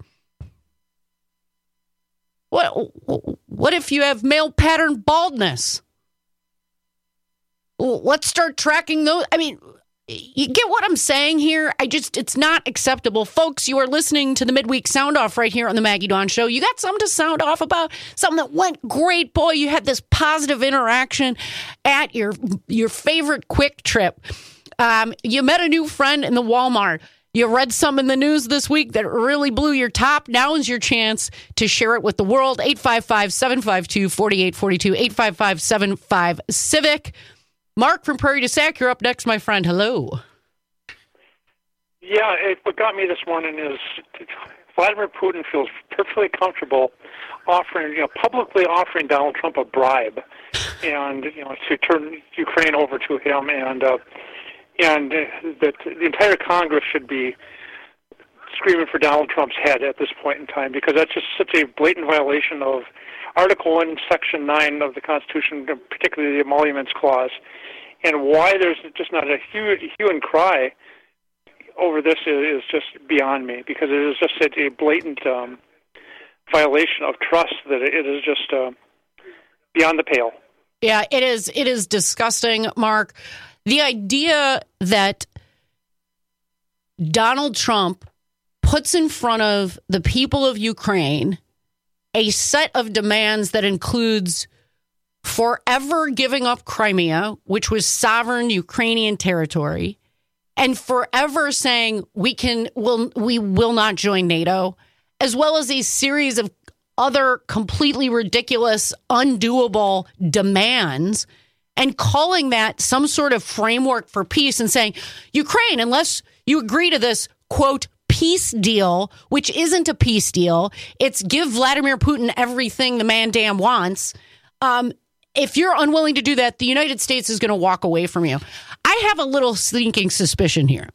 What if you have male pattern baldness? Let's start tracking those. I mean, you get what I'm saying here? It's not acceptable. Folks, you are listening to the Midweek Sound Off right here on the Maggie Dawn Show. You got something to sound off about? Something that went great. Boy, you had this positive interaction at your favorite Quick Trip. You met a new friend in the Walmart. You read some in the news this week that really blew your top. Now is your chance to share it with the world. 855-752-4842, 855-75-CIVIC. Mark from Prairie du Sac, you're up next, my friend. Hello. Yeah, what got me this morning is Vladimir Putin feels perfectly comfortable publicly offering Donald Trump a bribe, and to turn Ukraine over to him, and that the entire Congress should be screaming for Donald Trump's head at this point in time, because that's just such a blatant violation of Article 1, Section 9 of the Constitution, particularly the Emoluments Clause. And why there's just not a hue and cry over this is just beyond me, because it is just such a blatant violation of trust that it is just beyond the pale. Yeah, it is. It is disgusting, Mark. The idea that Donald Trump puts in front of the people of Ukraine a set of demands that includes forever giving up Crimea, which was sovereign Ukrainian territory, and forever saying we will not join NATO, as well as a series of other completely ridiculous, undoable demands, and calling that some sort of framework for peace and saying, Ukraine, unless you agree to this, quote, peace deal, which isn't a peace deal, it's give Vladimir Putin everything the man damn wants. If you're unwilling to do that, the United States is going to walk away from you. I have a little sneaking suspicion here.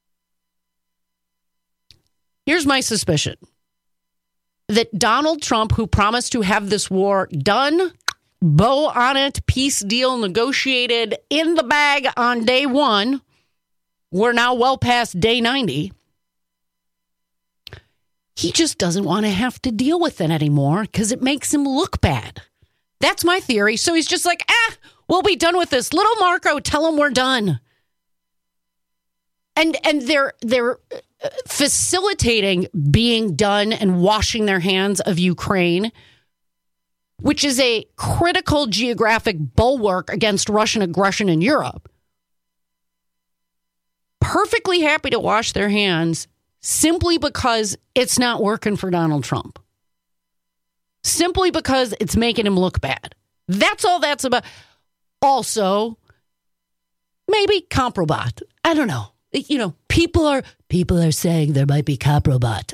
Here's my suspicion. That Donald Trump, who promised to have this war done, bow on it, peace deal negotiated in the bag on day one, we're now well past day 90. He just doesn't want to have to deal with it anymore because it makes him look bad. That's my theory. So he's just like, we'll be done with this. Little Marco, tell him we're done. And they're facilitating being done and washing their hands of Ukraine, which is a critical geographic bulwark against Russian aggression in Europe. Perfectly happy to wash their hands simply because it's not working for Donald Trump. Simply because it's making him look bad. That's all that's about. Also, maybe Comprobot. I don't know. People are saying there might be Comprobot.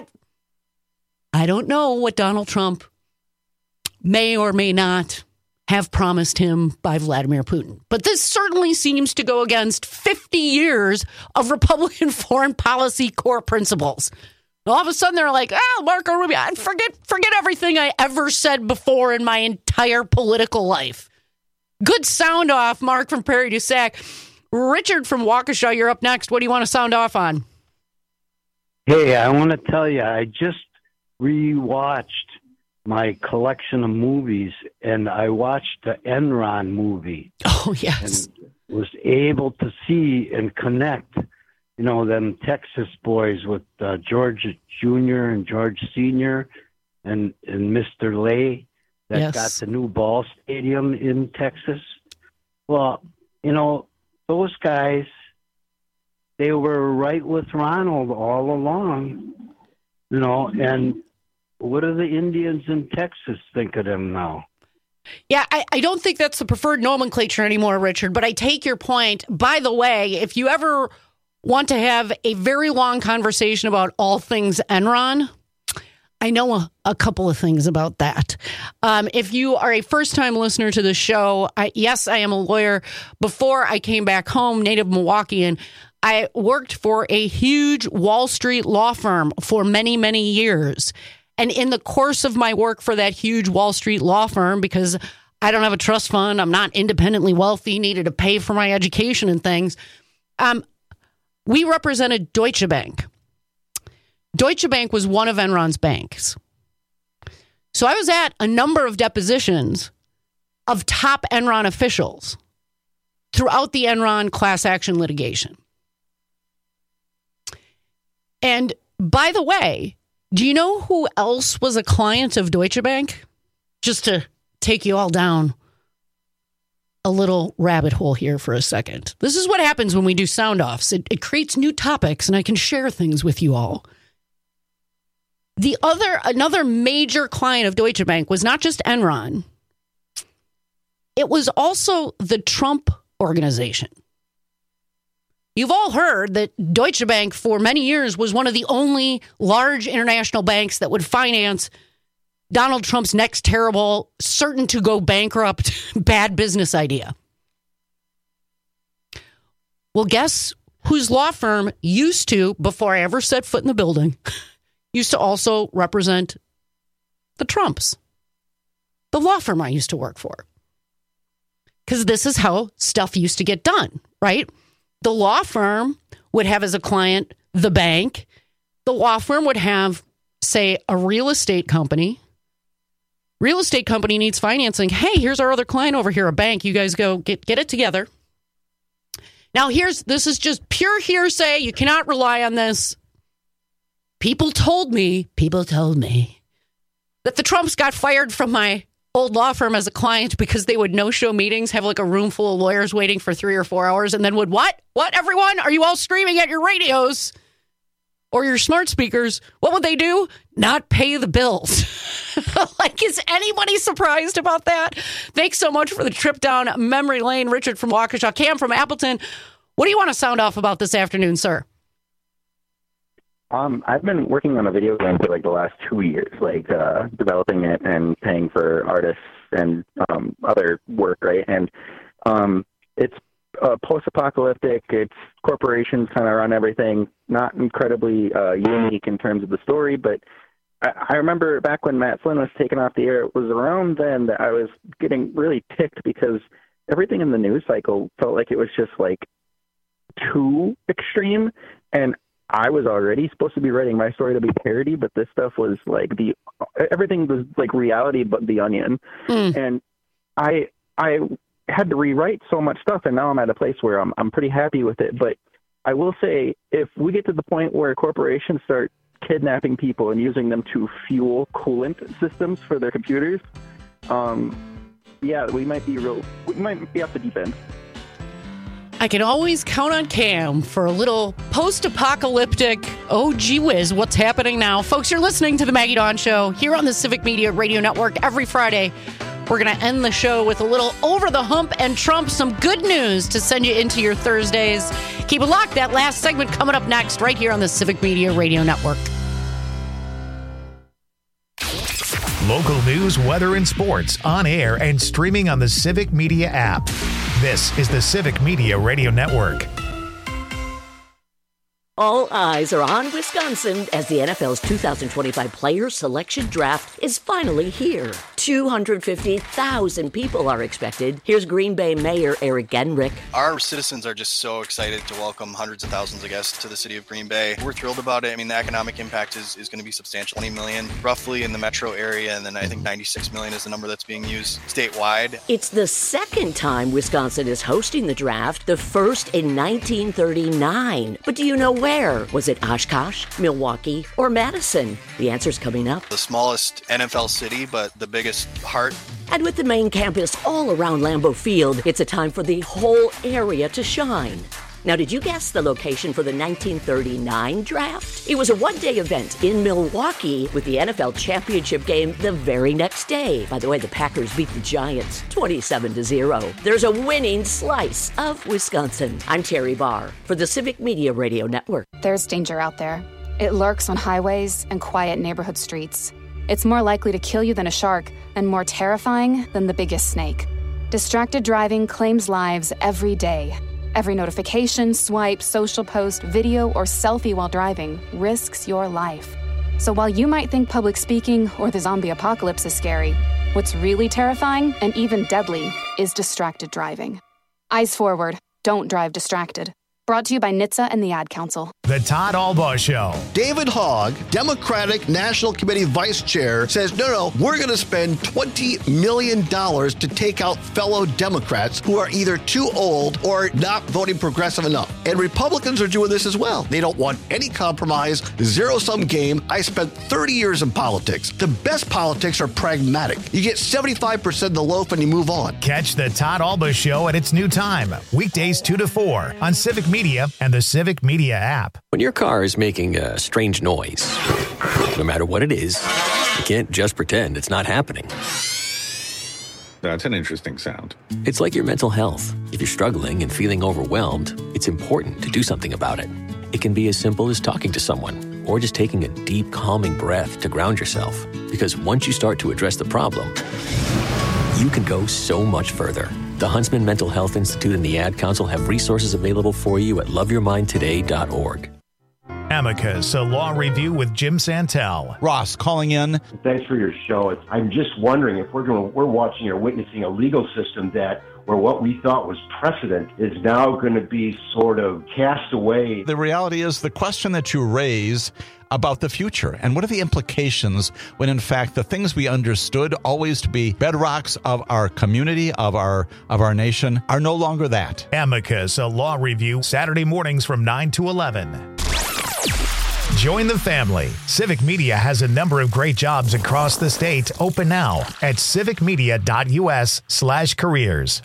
I don't know what Donald Trump may or may not have promised him by Vladimir Putin. But this certainly seems to go against 50 years of Republican foreign policy core principles. All of a sudden, they're like, Marco Rubio, forget everything I ever said before in my entire political life. Good sound off, Mark from Prairie du Sac. Richard from Waukesha, you're up next. What do you want to sound off on? Hey, I want to tell you, I just rewatched my collection of movies, and I watched the Enron movie. Oh, yes. And was able to see and connect, them Texas boys with George Jr. and George Sr. and Mr. Lay. that got the new ball stadium in Texas. Well, those guys, they were right with Ronald all along, and what do the Indians in Texas think of them now? Yeah, I don't think that's the preferred nomenclature anymore, Richard, but I take your point. By the way, if you ever want to have a very long conversation about all things Enron, I know a couple of things about that. If you are a first-time listener to the show, yes, I am a lawyer. Before I came back home, native Milwaukeean, I worked for a huge Wall Street law firm for many, many years. And in the course of my work for that huge Wall Street law firm, because I don't have a trust fund, I'm not independently wealthy, needed to pay for my education and things, we represented Deutsche Bank. Deutsche Bank was one of Enron's banks. So I was at a number of depositions of top Enron officials throughout the Enron class action litigation. And by the way, do you know who else was a client of Deutsche Bank? Just to take you all down a little rabbit hole here for a second. This is what happens when we do sound offs. It creates new topics and I can share things with you all. Another major client of Deutsche Bank was not just Enron. It was also the Trump Organization. You've all heard that Deutsche Bank for many years was one of the only large international banks that would finance Donald Trump's next terrible, certain to go bankrupt, bad business idea. Well, guess whose law firm used to, before I ever set foot in the building, used to also represent the Trumps. The law firm I used to work for. Because this is how stuff used to get done, right? The law firm would have as a client the bank. The law firm would have, say, a real estate company. Real estate company needs financing. Hey, here's our other client over here, a bank. You guys go get it together. Now, this is just pure hearsay. You cannot rely on this. People told me that the Trumps got fired from my old law firm as a client because they would no-show meetings, have like a room full of lawyers waiting for 3 or 4 hours, and then would what? What, everyone? Are you all screaming at your radios or your smart speakers? What would they do? Not pay the bills. Like, is anybody surprised about that? Thanks so much for the trip down memory lane. Richard from Waukesha, Cam from Appleton. What do you want to sound off about this afternoon, sir? I've been working on a video game for like the last 2 years, like developing it and paying for artists and other work, right? And it's post-apocalyptic. It's corporations kind of run everything. Not incredibly unique in terms of the story, but I remember back when Matt Flynn was taken off the air, it was around then that I was getting really ticked because everything in the news cycle felt like it was just like too extreme, and I was already supposed to be writing my story to be parody, but this stuff was like everything was like reality but The Onion. And I had to rewrite so much stuff, and now I'm at a place where I'm pretty happy with it. But I will say, if we get to the point where corporations start kidnapping people and using them to fuel coolant systems for their computers, we might be off the deep end. I can always count on Cam for a little post-apocalyptic, oh, gee whiz, what's happening now? Folks, you're listening to The Maggie Dawn Show here on the Civic Media Radio Network every Friday. We're going to end the show with a little over the hump and Trump, some good news to send you into your Thursdays. Keep it locked. That last segment coming up next right here on the Civic Media Radio Network. Local news, weather, and sports on air and streaming on the Civic Media app. This is the Civic Media Radio Network. All eyes are on Wisconsin as the NFL's 2025 Player Selection Draft is finally here. 250,000 people are expected. Here's Green Bay Mayor Eric Genrich. Our citizens are just so excited to welcome hundreds of thousands of guests to the city of Green Bay. We're thrilled about it. I mean, the economic impact is going to be substantial. 20 million roughly in the metro area, and then I think 96 million is the number that's being used statewide. It's the second time Wisconsin is hosting the draft, the first in 1939. But do you know Where? Was it Oshkosh, Milwaukee, or Madison? The answer's coming up. The smallest NFL city, but the biggest heart. And with the main campus all around Lambeau Field, it's a time for the whole area to shine. Now, did you guess the location for the 1939 draft? It was a one-day event in Milwaukee with the NFL championship game the very next day. By the way, the Packers beat the Giants 27-0. There's a winning slice of Wisconsin. I'm Terry Barr for the Civic Media Radio Network. There's danger out there. It lurks on highways and quiet neighborhood streets. It's more likely to kill you than a shark and more terrifying than the biggest snake. Distracted driving claims lives every day. Every notification, swipe, social post, video, or selfie while driving risks your life. So while you might think public speaking or the zombie apocalypse is scary, what's really terrifying and even deadly is distracted driving. Eyes forward. Don't drive distracted. Brought to you by NHTSA and the Ad Council. The Todd Albaugh Show. David Hogg, Democratic National Committee Vice Chair, says, no, we're going to spend $20 million to take out fellow Democrats who are either too old or not voting progressive enough. And Republicans are doing this as well. They don't want any compromise, zero-sum game. I spent 30 years in politics. The best politics are pragmatic. You get 75% of the loaf and you move on. Catch the Todd Albaugh Show at its new time, weekdays 2 to 4 on Civic Media and the Civic Media app. When your car is making a strange noise, no matter what it is, you can't just pretend it's not happening. That's an interesting sound. It's like your mental health. If you're struggling and feeling overwhelmed, it's important to do something about it. It can be as simple as talking to someone or just taking a deep, calming breath to ground yourself. Because once you start to address the problem, you can go so much further. The Huntsman Mental Health Institute and the Ad Council have resources available for you at loveyourmindtoday.org. Amicus, a law review with Jim Santel. Ross calling in. Thanks for your show. I'm just wondering if we're watching or witnessing a legal system where what we thought was precedent is now going to be sort of cast away. The reality is the question that you raise about the future and what are the implications when in fact the things we understood always to be bedrocks of our community, of our nation, are no longer that. Amicus, a law review, Saturday mornings from 9 to 11. Join the family. Civic Media has a number of great jobs across the state open now at civicmedia.us/careers.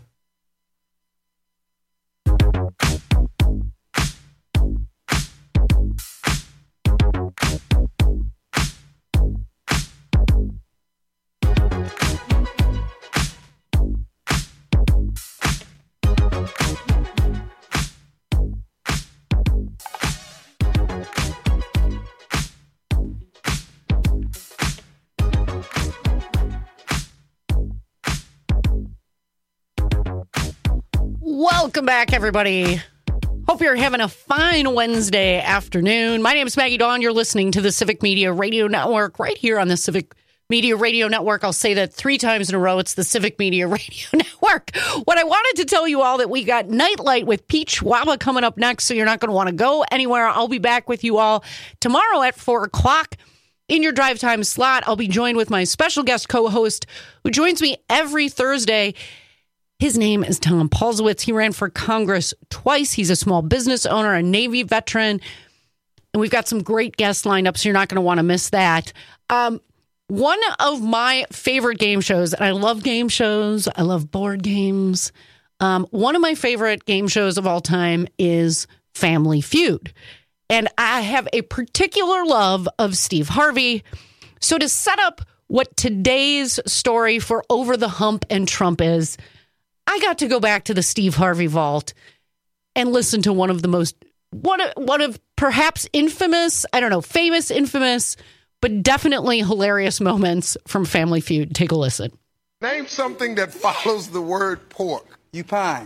Welcome back, everybody. Hope you're having a fine Wednesday afternoon. My name is Maggie Dawn. You're listening to the Civic Media Radio Network right here on the Civic Media Radio Network. I'll say that 3 times in a row. It's the Civic Media Radio Network. What I wanted to tell you all that we got Nightlight with Pete Schwaba coming up next, so you're not going to want to go anywhere. I'll be back with you all tomorrow at 4 o'clock. In your drive time slot, I'll be joined with my special guest co-host who joins me every Thursday. His name is Tom Paulsowitz. He ran for Congress twice. He's a small business owner, a Navy veteran. And we've got some great guests lined up, so you're not going to want to miss that. One of my favorite game shows, and I love game shows. I love board games. One of my favorite game shows of all time is Family Feud. And I have a particular love of Steve Harvey. So to set up what today's story for Over the Hump and Trump is, I got to go back to the Steve Harvey vault and listen to one of perhaps infamous, famous, but definitely hilarious moments from Family Feud. Take a listen. Name something that follows the word pork. Cupine.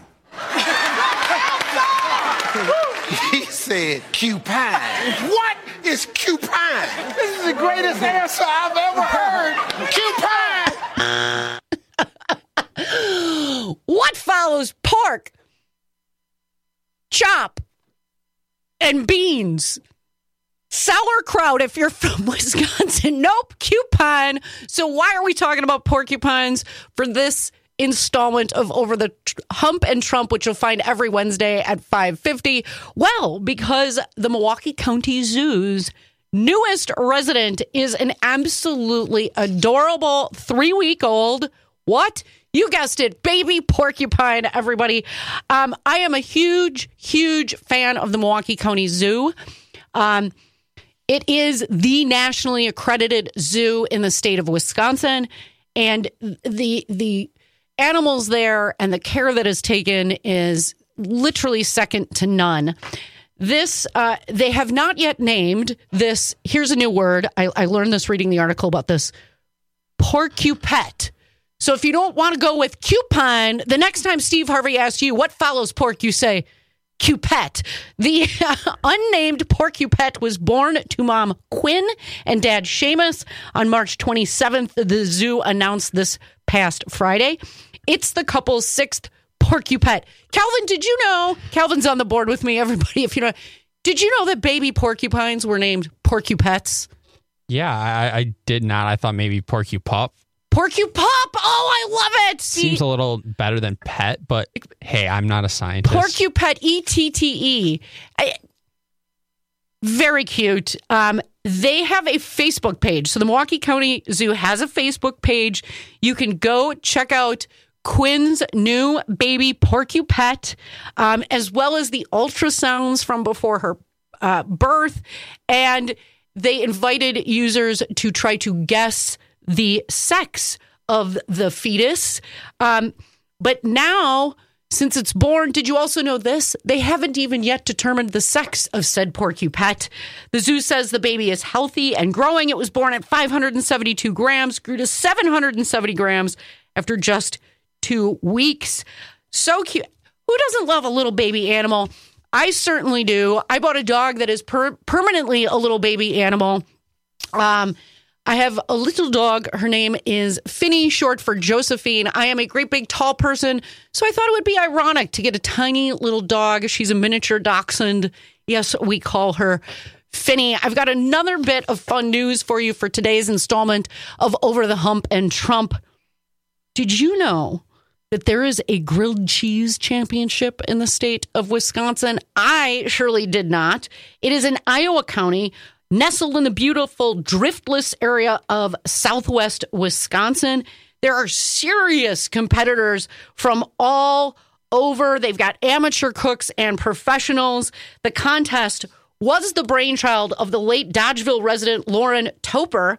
He said cupine. What is cupine? This is the greatest answer I've ever heard. Cupine. What follows pork, chop, and beans? Sauerkraut if you're from Wisconsin. Nope, cupine. So why are we talking about porcupines for this installment of Over the Hump and Trump, which you'll find every Wednesday at 5:50? Well, because the Milwaukee County Zoo's newest resident is an absolutely adorable 3-week-old, what? You guessed it, baby porcupine, everybody. I am a huge, huge fan of the Milwaukee County Zoo. It is the nationally accredited zoo in the state of Wisconsin, and the animals there and the care that is taken is literally second to none. This, they have not yet named this. Here's a new word. I learned this reading the article about this. Porcupet. So if you don't want to go with cupine, the next time Steve Harvey asks you what follows pork, you say Cupet. The unnamed Porcupet was born to mom Quinn and dad Seamus on March 27th. The zoo announced this past Friday. It's the couple's 6th Porcupet. Calvin, did you know? Calvin's on the board with me, everybody. If you know, did you know that baby porcupines were named Porcupets? Yeah, I did not. I thought maybe Porcupup. Porcupop! Oh, I love it! Seems a little better than pet, but hey, I'm not a scientist. Porcupet, E-T-T-E. Very cute. They have a Facebook page. So the Milwaukee County Zoo has a Facebook page. You can go check out Quinn's new baby Porcupet, as well as the ultrasounds from before her birth. And they invited users to try to guess the sex of the fetus. But now, since it's born, did you also know this? They haven't even yet determined the sex of said Porcupet. The zoo says the baby is healthy and growing. It was born at 572 grams, grew to 770 grams after just 2 weeks. So cute. Who doesn't love a little baby animal? I certainly do. I bought a dog that is permanently a little baby animal. I have a little dog. Her name is Finny, short for Josephine. I am a great big tall person, so I thought it would be ironic to get a tiny little dog. She's a miniature dachshund. Yes, we call her Finny. I've got another bit of fun news for you for today's installment of Over the Hump and Trump. Did you know that there is a grilled cheese championship in the state of Wisconsin? I surely did not. It is in Iowa County, nestled in the beautiful Driftless area of southwest Wisconsin. There are serious competitors from all over. They've got amateur cooks and professionals. The contest was the brainchild of the late Dodgeville resident Lauren Toper,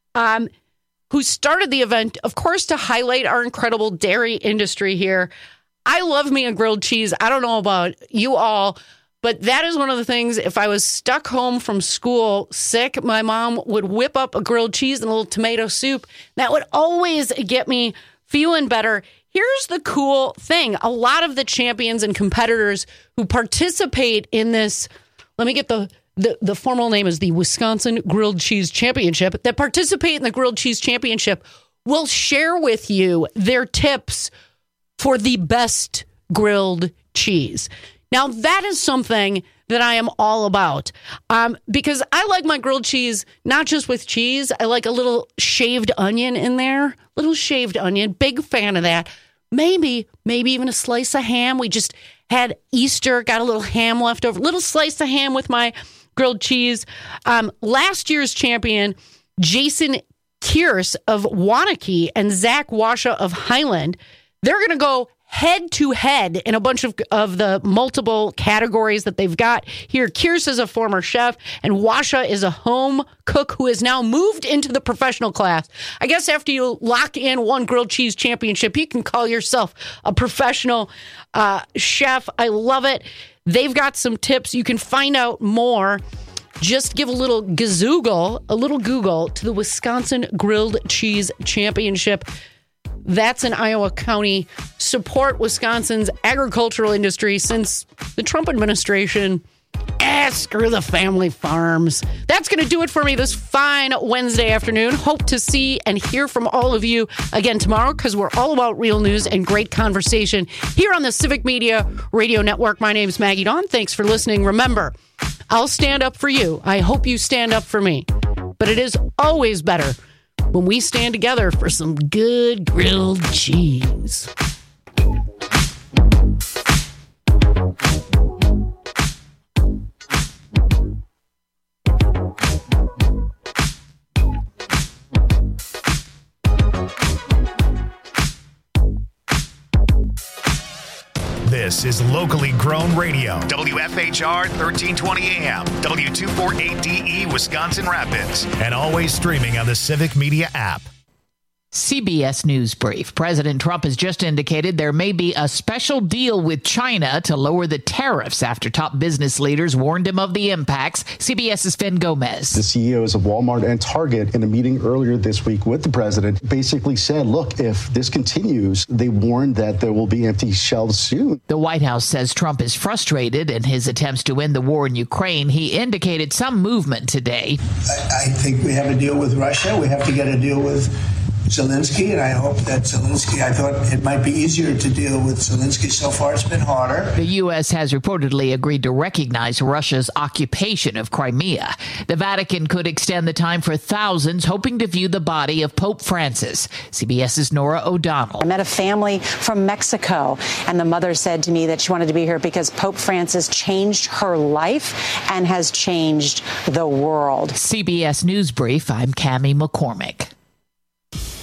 who started the event, of course, to highlight our incredible dairy industry here. I love me a grilled cheese. I don't know about you all, but that is one of the things, if I was stuck home from school sick, my mom would whip up a grilled cheese and a little tomato soup. That would always get me feeling better. Here's the cool thing. A lot of the champions and competitors who participate in this, let me get the formal name is the Wisconsin Grilled Cheese Championship, that participate in the Grilled Cheese Championship will share with you their tips for the best grilled cheese. Now, that is something that I am all about, because I like my grilled cheese, not just with cheese. I like a little shaved onion in there, little shaved onion. Big fan of that. Maybe even a slice of ham. We just had Easter, got a little ham left over, little slice of ham with my grilled cheese. Last year's champion, Jason Kearse of Waunakee and Zach Washa of Highland, they're going to go head to head in a bunch of the multiple categories that they've got here. Kearse is a former chef, and Washa is a home cook who has now moved into the professional class. I guess after you lock in one grilled cheese championship, you can call yourself a professional chef. I love it. They've got some tips. You can find out more. Just give a little Google to the Wisconsin Grilled Cheese Championship. That's in Iowa County. Support Wisconsin's agricultural industry since the Trump administration. Screw the family farms. That's going to do it for me this fine Wednesday afternoon. Hope to see and hear from all of you again tomorrow, because we're all about real news and great conversation here on the Civic Media Radio Network. My name is Maggie Dawn. Thanks for listening. Remember, I'll stand up for you. I hope you stand up for me. But it is always better when we stand together for some good grilled cheese. This is locally grown radio. WFHR 1320 AM, W248DE Wisconsin Rapids, and always streaming on the Civic Media app. CBS News Brief. President Trump has just indicated there may be a special deal with China to lower the tariffs after top business leaders warned him of the impacts. CBS's Finn Gomez. The CEOs of Walmart and Target in a meeting earlier this week with the president basically said, look, if this continues, they warned that there will be empty shelves soon. The White House says Trump is frustrated in his attempts to end the war in Ukraine. He indicated some movement today. I think we have a deal with Russia. We have to get a deal with Zelensky, and I hope that Zelensky, I thought it might be easier to deal with Zelensky. So far, it's been harder. The U.S. has reportedly agreed to recognize Russia's occupation of Crimea. The Vatican could extend the time for thousands hoping to view the body of Pope Francis. CBS's Nora O'Donnell. I met a family from Mexico, and the mother said to me that she wanted to be here because Pope Francis changed her life and has changed the world. CBS News Brief, I'm Cammie McCormick.